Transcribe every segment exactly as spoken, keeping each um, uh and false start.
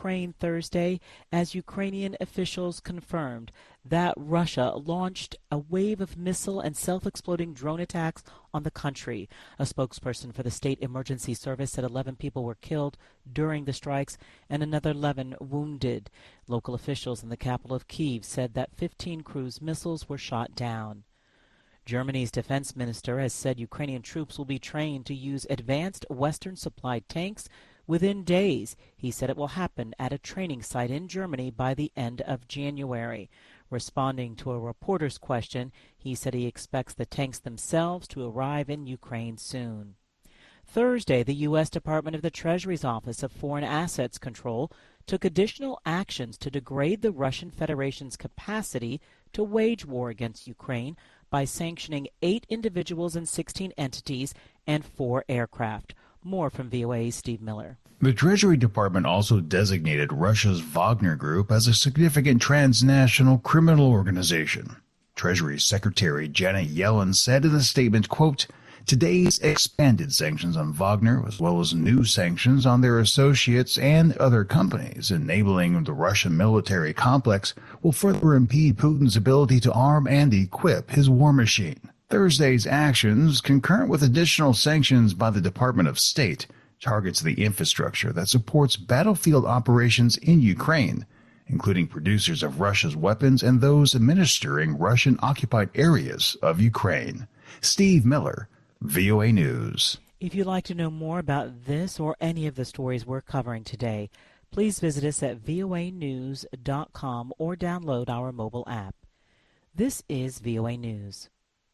Ukraine Thursday as Ukrainian officials confirmed that Russia launched a wave of missile and self-exploding drone attacks on the country. A spokesperson for the State Emergency Service said eleven people were killed during the strikes and another eleven wounded. Local officials in the capital of Kyiv said that fifteen cruise missiles were shot down. Germany's defense minister has said Ukrainian troops will be trained to use advanced Western-supplied tanks within days. He said it will happen at a training site in Germany by the end of January. Responding to a reporter's question, he said he expects the tanks themselves to arrive in Ukraine soon. Thursday, the U S Department of the Treasury's Office of Foreign Assets Control took additional actions to degrade the Russian Federation's capacity to wage war against Ukraine by sanctioning eight individuals and sixteen entities and four aircraft. More from V O A's Steve Miller. The Treasury Department also designated Russia's Wagner Group as a significant transnational criminal organization. Treasury Secretary Janet Yellen said in a statement, quote, "Today's expanded sanctions on Wagner, as well as new sanctions on their associates and other companies enabling the Russian military complex, will further impede Putin's ability to arm and equip his war machine." Thursday's actions, concurrent with additional sanctions by the Department of State, targets the infrastructure that supports battlefield operations in Ukraine, including producers of Russia's weapons and those administering Russian-occupied areas of Ukraine. Steve Miller, V O A News. If you'd like to know more about this or any of the stories we're covering today, please visit us at V O A news dot com or download our mobile app. This is V O A News.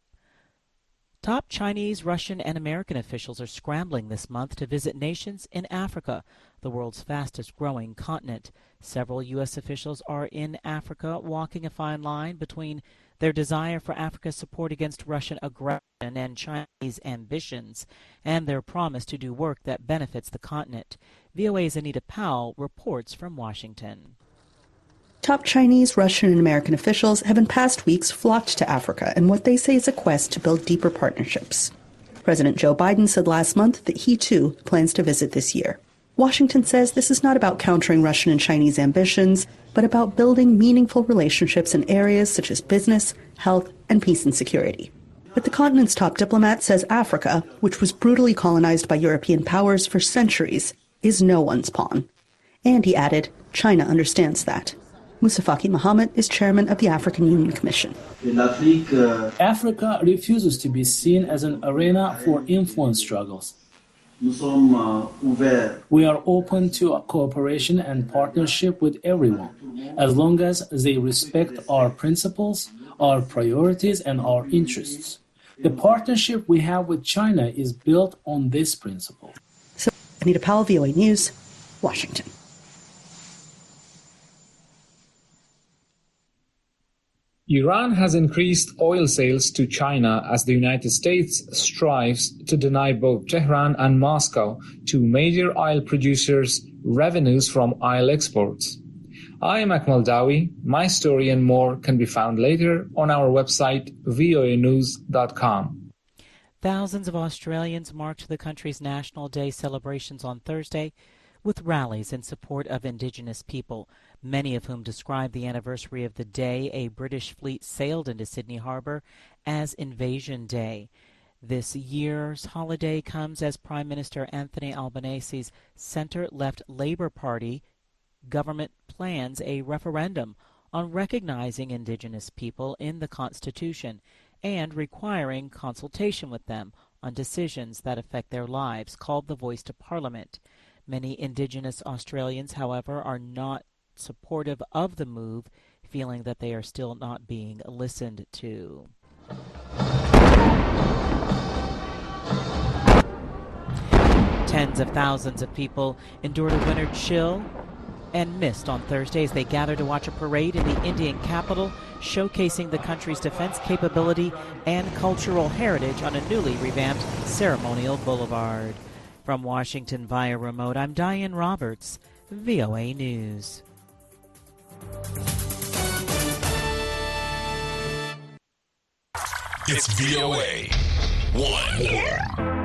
Top Chinese, Russian, and American officials are scrambling this month to visit nations in Africa, the world's fastest-growing continent. Several U S officials are in Africa, walking a fine line between their desire for Africa's support against Russian aggression and Chinese ambitions, and their promise to do work that benefits the continent. V O A's Anita Powell reports from Washington. Top Chinese, Russian, and American officials have in past weeks flocked to Africa in what they say is a quest to build deeper partnerships. President Joe Biden said last month that he, too, plans to visit this year. Washington says this is not about countering Russian and Chinese ambitions, but about building meaningful relationships in areas such as business, health, and peace and security. But the continent's top diplomat says Africa, which was brutally colonized by European powers for centuries, is no one's pawn. And he added, China understands that. Moussa Faki Mohammed is chairman of the African Union Commission. Africa refuses to be seen as an arena for influence struggles. We are open to cooperation and partnership with everyone, as long as they respect our principles, our priorities, and our interests. The partnership we have with China is built on this principle. So, Anita Powell, V O A News, Washington. Iran has increased oil sales to China as the United States strives to deny both Tehran and Moscow, two major oil producers, revenues from oil exports. I am Akmal Dawi. My story and more can be found later on our website, V O A news dot com. Thousands of Australians marked the country's National Day celebrations on Thursday with rallies in support of Indigenous people, many of whom described the anniversary of the day a British fleet sailed into Sydney Harbour as Invasion Day. This year's holiday comes as Prime Minister Anthony Albanese's centre-left Labour Party government plans a referendum on recognizing Indigenous people in the Constitution and requiring consultation with them on decisions that affect their lives, called the Voice to Parliament. Many Indigenous Australians, however, are not supportive of the move, feeling that they are still not being listened to. Tens of thousands of people endured a winter chill and mist on Thursday as they gathered to watch a parade in the Indian capital, showcasing the country's defense capability and cultural heritage on a newly revamped ceremonial boulevard. From Washington via remote, I'm Diane Roberts, V O A News. It's V O A one.